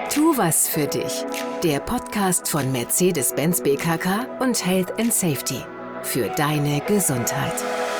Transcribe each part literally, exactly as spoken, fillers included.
Tu was für dich. Der Podcast von Mercedes-Benz B K K und Health and Safety. Für deine Gesundheit.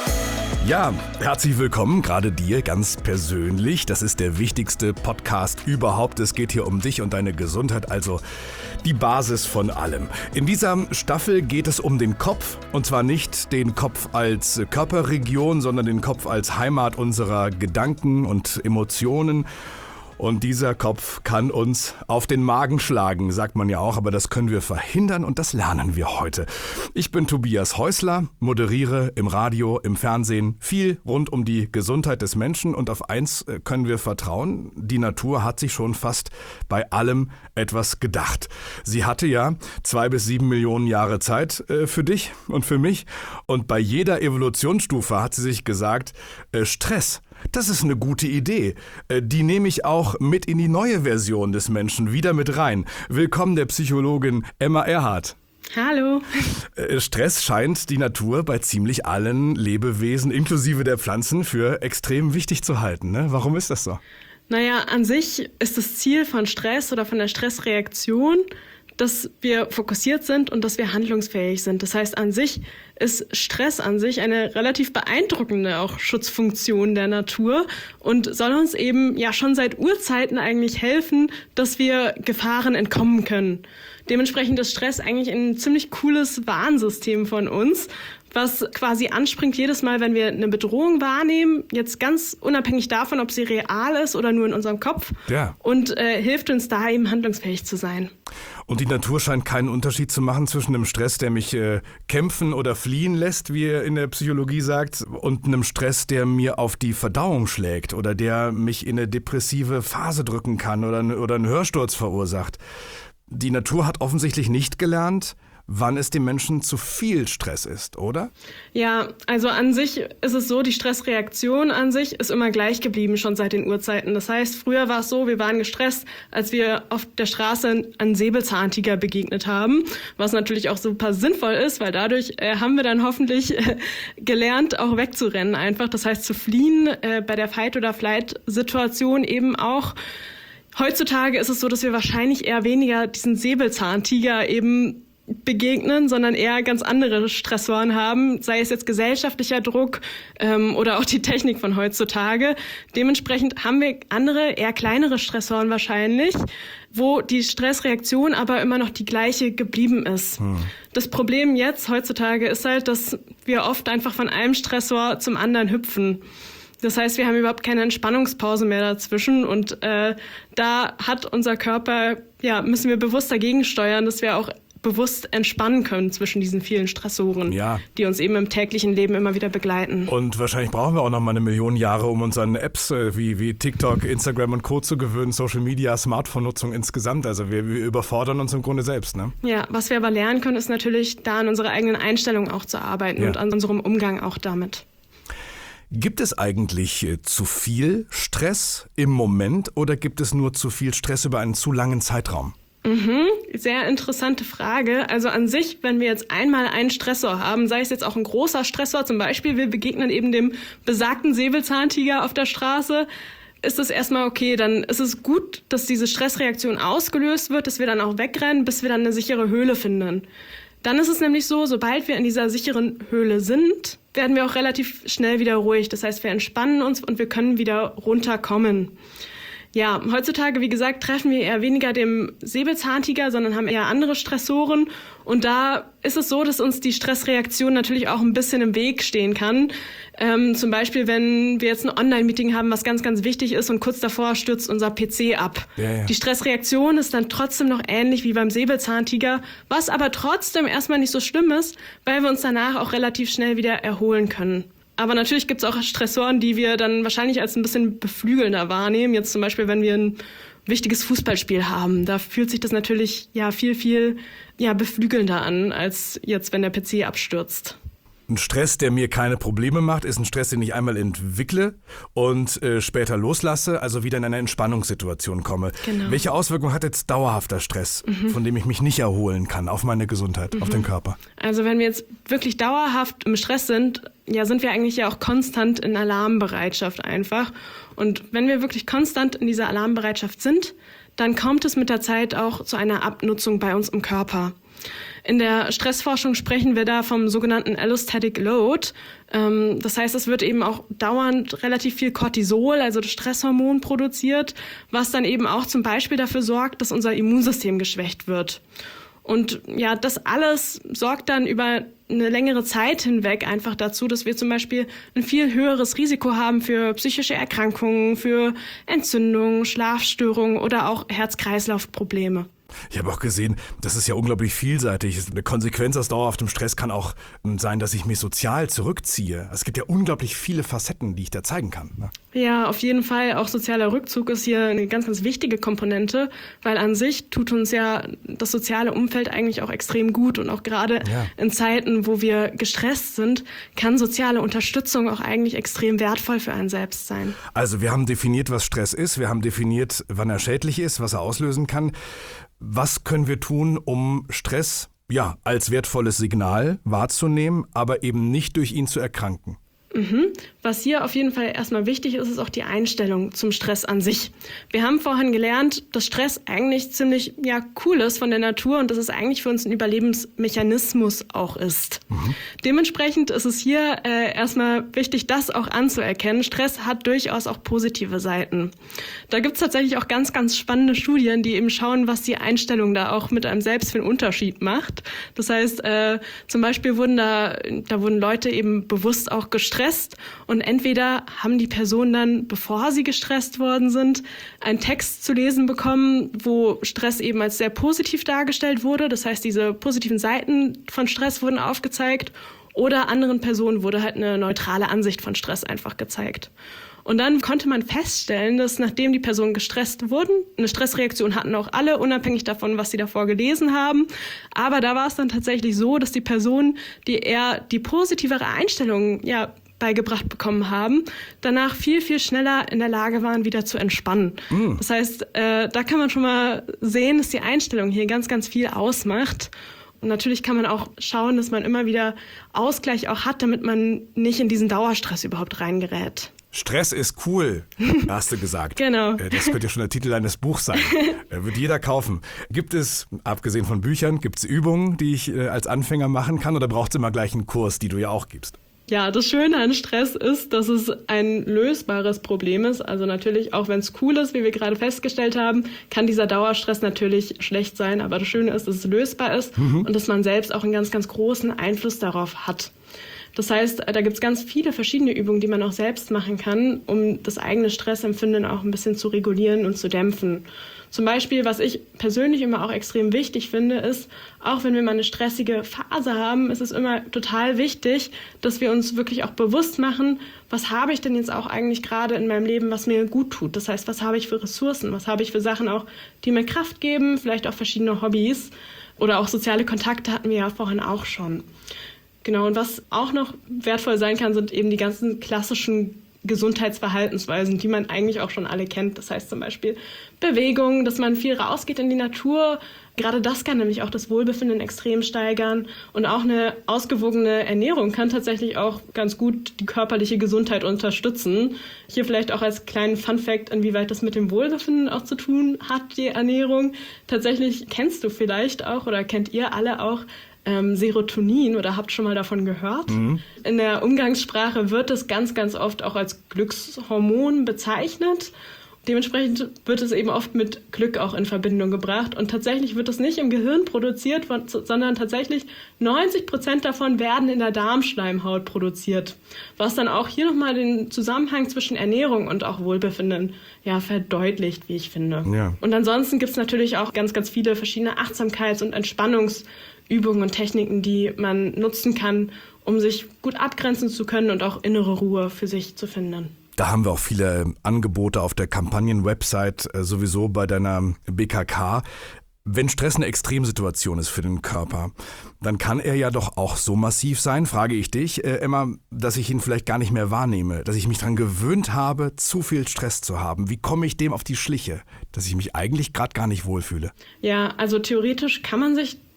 Ja, herzlich willkommen, gerade dir ganz persönlich. Das ist der wichtigste Podcast überhaupt. Es geht hier um dich und deine Gesundheit, also die Basis von allem. In dieser Staffel geht es um den Kopf, und zwar nicht den Kopf als Körperregion, sondern den Kopf als Heimat unserer Gedanken und Emotionen. Und dieser Kopf kann uns auf den Magen schlagen, sagt man ja auch, aber das können wir verhindern und das lernen wir heute. Ich bin Tobias Häusler, moderiere im Radio, im Fernsehen viel rund um die Gesundheit des Menschen und auf eins können wir vertrauen, die Natur hat sich schon fast bei allem etwas gedacht. Sie hatte ja zwei bis sieben Millionen Jahre Zeit äh, für dich und für mich und bei jeder Evolutionsstufe hat sie sich gesagt, äh, Stress. Das ist eine gute Idee. Die nehme ich auch mit in die neue Version des Menschen wieder mit rein. Willkommen der Psychologin Emma Erhardt. Hallo. Stress scheint die Natur bei ziemlich allen Lebewesen, inklusive der Pflanzen, für extrem wichtig zu halten. Ne? Warum ist das so? Naja, an sich ist das Ziel von Stress oder von der Stressreaktion, dass wir fokussiert sind und dass wir handlungsfähig sind. Das heißt, an sich ist Stress an sich eine relativ beeindruckende auch Schutzfunktion der Natur und soll uns eben ja schon seit Urzeiten eigentlich helfen, dass wir Gefahren entkommen können. Dementsprechend ist Stress eigentlich ein ziemlich cooles Warnsystem von uns, was quasi anspringt jedes Mal, wenn wir eine Bedrohung wahrnehmen, jetzt ganz unabhängig davon, ob sie real ist oder nur in unserem Kopf, ja. und äh, hilft uns da eben handlungsfähig zu sein. Und die Natur scheint keinen Unterschied zu machen zwischen einem Stress, der mich äh, kämpfen oder fliehen lässt, wie er in der Psychologie sagt, und einem Stress, der mir auf die Verdauung schlägt oder der mich in eine depressive Phase drücken kann oder, oder einen Hörsturz verursacht. Die Natur hat offensichtlich nicht gelernt, wann es dem Menschen zu viel Stress ist, oder? Ja, also an sich ist es so, die Stressreaktion an sich ist immer gleich geblieben, schon seit den Urzeiten. Das heißt, früher war es so, wir waren gestresst, als wir auf der Straße einen Säbelzahntiger begegnet haben, was natürlich auch super sinnvoll ist, weil dadurch äh, haben wir dann hoffentlich äh, gelernt, auch wegzurennen einfach. Das heißt, zu fliehen äh, bei der Fight- oder Flight-Situation eben auch. Heutzutage ist es so, dass wir wahrscheinlich eher weniger diesen Säbelzahntiger eben begegnen, sondern eher ganz andere Stressoren haben, sei es jetzt gesellschaftlicher Druck ähm, oder auch die Technik von heutzutage. Dementsprechend haben wir andere, eher kleinere Stressoren wahrscheinlich, wo die Stressreaktion aber immer noch die gleiche geblieben ist. Hm. Das Problem jetzt heutzutage ist halt, dass wir oft einfach von einem Stressor zum anderen hüpfen. Das heißt, wir haben überhaupt keine Entspannungspause mehr dazwischen und äh, da hat unser Körper, ja, müssen wir bewusst dagegen steuern, dass wir auch bewusst entspannen können zwischen diesen vielen Stressoren, ja. die uns eben im täglichen Leben immer wieder begleiten. Und wahrscheinlich brauchen wir auch noch mal eine Million Jahre, um uns an Apps äh, wie, wie TikTok, Instagram und Co. zu gewöhnen, Social Media, Smartphone-Nutzung insgesamt. Also wir, wir überfordern uns im Grunde selbst, ne? Ja, was wir aber lernen können, ist natürlich, da an unserer eigenen Einstellung auch zu arbeiten ja. und an unserem Umgang auch damit. Gibt es eigentlich äh, zu viel Stress im Moment oder gibt es nur zu viel Stress über einen zu langen Zeitraum? Mhm, sehr interessante Frage. Also an sich, wenn wir jetzt einmal einen Stressor haben, sei es jetzt auch ein großer Stressor, zum Beispiel wir begegnen eben dem besagten Säbelzahntiger auf der Straße, ist es erstmal okay, dann ist es gut, dass diese Stressreaktion ausgelöst wird, dass wir dann auch wegrennen, bis wir dann eine sichere Höhle finden. Dann ist es nämlich so, sobald wir in dieser sicheren Höhle sind, werden wir auch relativ schnell wieder ruhig. Das heißt, wir entspannen uns und wir können wieder runterkommen. Ja, heutzutage, wie gesagt, treffen wir eher weniger dem Säbelzahntiger, sondern haben eher andere Stressoren. Und da ist es so, dass uns die Stressreaktion natürlich auch ein bisschen im Weg stehen kann. Ähm, zum Beispiel, wenn wir jetzt ein Online-Meeting haben, was ganz, ganz wichtig ist und kurz davor stürzt unser P C ab. Ja, ja. Die Stressreaktion ist dann trotzdem noch ähnlich wie beim Säbelzahntiger, was aber trotzdem erstmal nicht so schlimm ist, weil wir uns danach auch relativ schnell wieder erholen können. Aber natürlich gibt es auch Stressoren, die wir dann wahrscheinlich als ein bisschen beflügelnder wahrnehmen. Jetzt zum Beispiel, wenn wir ein wichtiges Fußballspiel haben. Da fühlt sich das natürlich ja viel, viel ja, beflügelnder an, als jetzt, wenn der P C abstürzt. Ein Stress, der mir keine Probleme macht, ist ein Stress, den ich einmal entwickle und äh, später loslasse, also wieder in eine Entspannungssituation komme. Genau. Welche Auswirkungen hat jetzt dauerhafter Stress, mhm. von dem ich mich nicht erholen kann, auf meine Gesundheit, mhm. auf den Körper? Also wenn wir jetzt wirklich dauerhaft im Stress sind, ja, sind wir eigentlich ja auch konstant in Alarmbereitschaft einfach. Und wenn wir wirklich konstant in dieser Alarmbereitschaft sind, dann kommt es mit der Zeit auch zu einer Abnutzung bei uns im Körper. In der Stressforschung sprechen wir da vom sogenannten Allostatic Load. Das heißt, es wird eben auch dauernd relativ viel Cortisol, also das Stresshormon, produziert, was dann eben auch zum Beispiel dafür sorgt, dass unser Immunsystem geschwächt wird. Und ja, das alles sorgt dann über eine längere Zeit hinweg einfach dazu, dass wir zum Beispiel ein viel höheres Risiko haben für psychische Erkrankungen, für Entzündungen, Schlafstörungen oder auch Herz-Kreislauf-Probleme. Ich habe auch gesehen, das ist ja unglaublich vielseitig. Eine Konsequenz aus dauerhaftem Stress kann auch sein, dass ich mich sozial zurückziehe. Es gibt ja unglaublich viele Facetten, die ich da zeigen kann. Ne? Ja, auf jeden Fall. Auch sozialer Rückzug ist hier eine ganz, ganz wichtige Komponente, weil an sich tut uns ja das soziale Umfeld eigentlich auch extrem gut. Und auch gerade ja. in Zeiten, wo wir gestresst sind, kann soziale Unterstützung auch eigentlich extrem wertvoll für einen selbst sein. Also wir haben definiert, was Stress ist. Wir haben definiert, wann er schädlich ist, was er auslösen kann. Was können wir tun, um Stress ja, als wertvolles Signal wahrzunehmen, aber eben nicht durch ihn zu erkranken? Mhm. Was hier auf jeden Fall erstmal wichtig ist, ist auch die Einstellung zum Stress an sich. Wir haben vorhin gelernt, dass Stress eigentlich ziemlich ja, cool ist von der Natur und dass es eigentlich für uns ein Überlebensmechanismus auch ist. Mhm. Dementsprechend ist es hier äh, erstmal wichtig, das auch anzuerkennen. Stress hat durchaus auch positive Seiten. Da gibt es tatsächlich auch ganz, ganz spannende Studien, die eben schauen, was die Einstellung da auch mit einem selbst für einen Unterschied macht. Das heißt, äh, zum Beispiel wurden da, da wurden Leute eben bewusst auch gestresst und entweder haben die Personen dann, bevor sie gestresst worden sind, einen Text zu lesen bekommen, wo Stress eben als sehr positiv dargestellt wurde. Das heißt, diese positiven Seiten von Stress wurden aufgezeigt oder anderen Personen wurde halt eine neutrale Ansicht von Stress einfach gezeigt. Und dann konnte man feststellen, dass nachdem die Personen gestresst wurden, eine Stressreaktion hatten auch alle, unabhängig davon, was sie davor gelesen haben. Aber da war es dann tatsächlich so, dass die Personen, die eher die positivere Einstellung ja, beigebracht bekommen haben, danach viel, viel schneller in der Lage waren, wieder zu entspannen. Mm. Das heißt, äh, da kann man schon mal sehen, dass die Einstellung hier ganz, ganz viel ausmacht. Und natürlich kann man auch schauen, dass man immer wieder Ausgleich auch hat, damit man nicht in diesen Dauerstress überhaupt reingerät. Stress ist cool, hast du gesagt. Genau. Das könnte ja schon der Titel eines Buchs sein. Wird jeder kaufen. Gibt es, abgesehen von Büchern, gibt es Übungen, die ich als Anfänger machen kann oder braucht es immer gleich einen Kurs, die du ja auch gibst? Ja, das Schöne an Stress ist, dass es ein lösbares Problem ist. Also natürlich, auch wenn es cool ist, wie wir gerade festgestellt haben, kann dieser Dauerstress natürlich schlecht sein. Aber das Schöne ist, dass es lösbar ist mhm. und dass man selbst auch einen ganz, ganz großen Einfluss darauf hat. Das heißt, da gibt es ganz viele verschiedene Übungen, die man auch selbst machen kann, um das eigene Stressempfinden auch ein bisschen zu regulieren und zu dämpfen. Zum Beispiel, was ich persönlich immer auch extrem wichtig finde, ist, auch wenn wir mal eine stressige Phase haben, ist es immer total wichtig, dass wir uns wirklich auch bewusst machen, was habe ich denn jetzt auch eigentlich gerade in meinem Leben, was mir gut tut. Das heißt, was habe ich für Ressourcen, was habe ich für Sachen auch, die mir Kraft geben, vielleicht auch verschiedene Hobbys oder auch soziale Kontakte hatten wir ja vorhin auch schon. Genau, und was auch noch wertvoll sein kann, sind eben die ganzen klassischen Gesundheitsverhaltensweisen, die man eigentlich auch schon alle kennt. Das heißt zum Beispiel Bewegung, dass man viel rausgeht in die Natur. Gerade das kann nämlich auch das Wohlbefinden extrem steigern. Und auch eine ausgewogene Ernährung kann tatsächlich auch ganz gut die körperliche Gesundheit unterstützen. Hier vielleicht auch als kleinen Funfact, inwieweit das mit dem Wohlbefinden auch zu tun hat, die Ernährung. Tatsächlich kennst du vielleicht auch oder kennt ihr alle auch Ähm, Serotonin oder habt schon mal davon gehört. Mhm. In der Umgangssprache wird es ganz, ganz oft auch als Glückshormon bezeichnet. Dementsprechend wird es eben oft mit Glück auch in Verbindung gebracht. Und tatsächlich wird es nicht im Gehirn produziert, sondern tatsächlich neunzig Prozent davon werden in der Darmschleimhaut produziert. Was dann auch hier nochmal den Zusammenhang zwischen Ernährung und auch Wohlbefinden ja, verdeutlicht, wie ich finde. Ja. Und ansonsten gibt es natürlich auch ganz, ganz viele verschiedene Achtsamkeits- und Entspannungsübungen und Techniken, die man nutzen kann, um sich gut abgrenzen zu können und auch innere Ruhe für sich zu finden. Da haben wir auch viele Angebote auf der Kampagnen-Website, äh, sowieso bei deiner B K K. Wenn Stress eine Extremsituation ist für den Körper, dann kann er ja doch auch so massiv sein, frage ich dich, äh, Emma, dass ich ihn vielleicht gar nicht mehr wahrnehme, dass ich mich daran gewöhnt habe, zu viel Stress zu haben. Wie komme ich dem auf die Schliche, dass ich mich eigentlich gerade gar nicht wohlfühle? Ja, also theoretisch kann man sich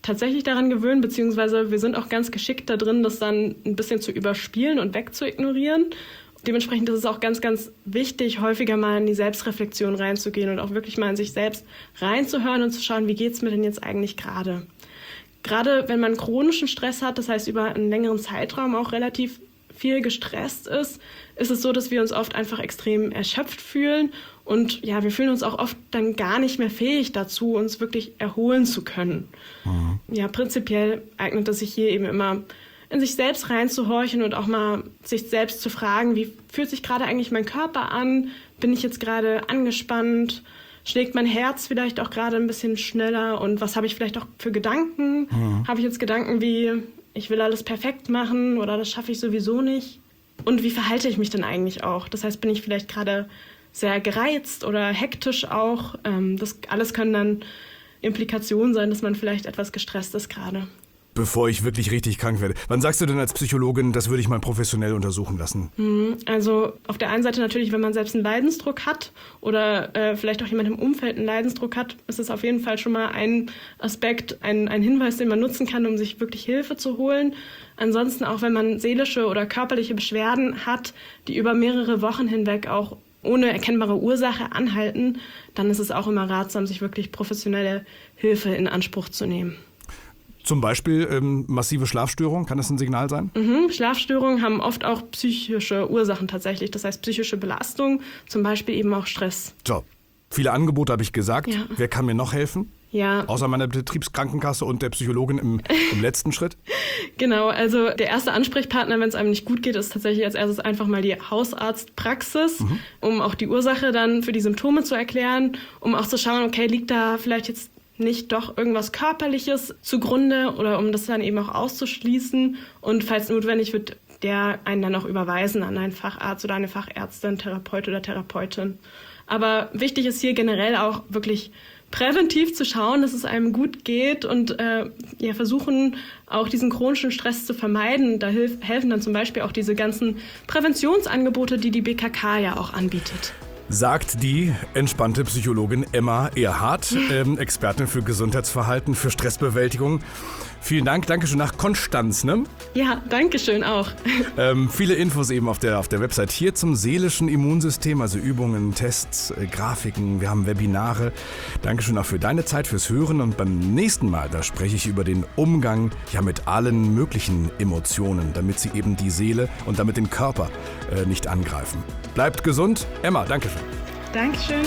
tatsächlich daran gewöhnen, beziehungsweise wir sind auch ganz geschickt da drin, das dann ein bisschen zu überspielen und wegzuignorieren. Dementsprechend ist es auch ganz, ganz wichtig, häufiger mal in die Selbstreflexion reinzugehen und auch wirklich mal in sich selbst reinzuhören und zu schauen, wie geht's mir denn jetzt eigentlich gerade? Gerade wenn man chronischen Stress hat, das heißt über einen längeren Zeitraum auch relativ viel gestresst ist, ist es so, dass wir uns oft einfach extrem erschöpft fühlen und ja, wir fühlen uns auch oft dann gar nicht mehr fähig dazu, uns wirklich erholen zu können. Mhm. Ja, prinzipiell eignet es sich hier eben immer, in sich selbst reinzuhorchen und auch mal sich selbst zu fragen, wie fühlt sich gerade eigentlich mein Körper an? Bin ich jetzt gerade angespannt? Schlägt mein Herz vielleicht auch gerade ein bisschen schneller? Und was habe ich vielleicht auch für Gedanken? Mhm. Habe ich jetzt Gedanken wie, ich will alles perfekt machen oder das schaffe ich sowieso nicht? Und wie verhalte ich mich denn eigentlich auch? Das heißt, bin ich vielleicht gerade sehr gereizt oder hektisch auch? Das alles können dann Implikationen sein, dass man vielleicht etwas gestresst ist gerade. Bevor ich wirklich richtig krank werde. Wann sagst du denn als Psychologin, das würde ich mal professionell untersuchen lassen? Also auf der einen Seite natürlich, wenn man selbst einen Leidensdruck hat oder äh, vielleicht auch jemand im Umfeld einen Leidensdruck hat, ist es auf jeden Fall schon mal ein Aspekt, ein, ein Hinweis, den man nutzen kann, um sich wirklich Hilfe zu holen. Ansonsten auch, wenn man seelische oder körperliche Beschwerden hat, die über mehrere Wochen hinweg auch ohne erkennbare Ursache anhalten, dann ist es auch immer ratsam, sich wirklich professionelle Hilfe in Anspruch zu nehmen. Zum Beispiel ähm, massive Schlafstörungen, kann das ein Signal sein? Mhm. Schlafstörungen haben oft auch psychische Ursachen tatsächlich. Das heißt psychische Belastung, zum Beispiel eben auch Stress. So, viele Angebote habe ich gesagt. Ja. Wer kann mir noch helfen? Ja. Außer meiner Betriebskrankenkasse und der Psychologin im, im letzten Schritt? Genau, also der erste Ansprechpartner, wenn es einem nicht gut geht, ist tatsächlich als erstes einfach mal die Hausarztpraxis, mhm. um auch die Ursache dann für die Symptome zu erklären, um auch zu schauen, okay, liegt da vielleicht jetzt nicht doch irgendwas Körperliches zugrunde oder um das dann eben auch auszuschließen. Und falls notwendig, wird der einen dann auch überweisen an einen Facharzt oder eine Fachärztin, Therapeut oder Therapeutin. Aber wichtig ist hier generell auch wirklich präventiv zu schauen, dass es einem gut geht und äh, ja, versuchen auch diesen chronischen Stress zu vermeiden. Da hilf, helfen dann zum Beispiel auch diese ganzen Präventionsangebote, die die B K K ja auch anbietet. Sagt die entspannte Psychologin Emma Erhardt, ähm, Expertin für Gesundheitsverhalten, für Stressbewältigung. Vielen Dank, Dankeschön nach Konstanz, ne? Ja, Dankeschön auch. Ähm, viele Infos eben auf der, auf der Website hier zum seelischen Immunsystem, also Übungen, Tests, äh, Grafiken, wir haben Webinare. Dankeschön auch für deine Zeit, fürs Hören und beim nächsten Mal, da spreche ich über den Umgang ja mit allen möglichen Emotionen, damit sie eben die Seele und damit den Körper äh, nicht angreifen. Bleibt gesund. Emma, Dankeschön. Dankeschön.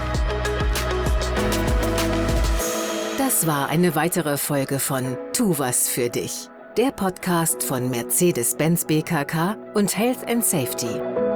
Das war eine weitere Folge von Tu was für dich, der Podcast von Mercedes-Benz B K K und Health and Safety.